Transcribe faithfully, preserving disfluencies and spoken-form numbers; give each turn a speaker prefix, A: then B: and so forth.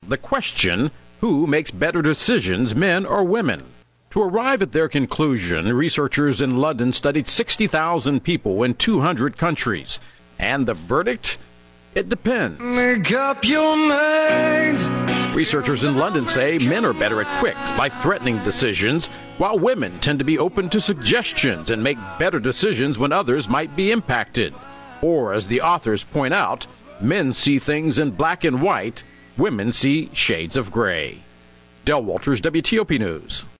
A: the question, who makes better decisions, men or women? To arrive at their conclusion, researchers in London studied sixty thousand people in two hundred countries. And the verdict? It depends.
B: Make up your mind.
A: Researchers in London say men are better at quick, life-threatening decisions, while women tend to be open to suggestions and make better decisions when others might be impacted. Or, as the authors point out, men see things in black and white, women see shades of gray. Del Walters, W T O P News.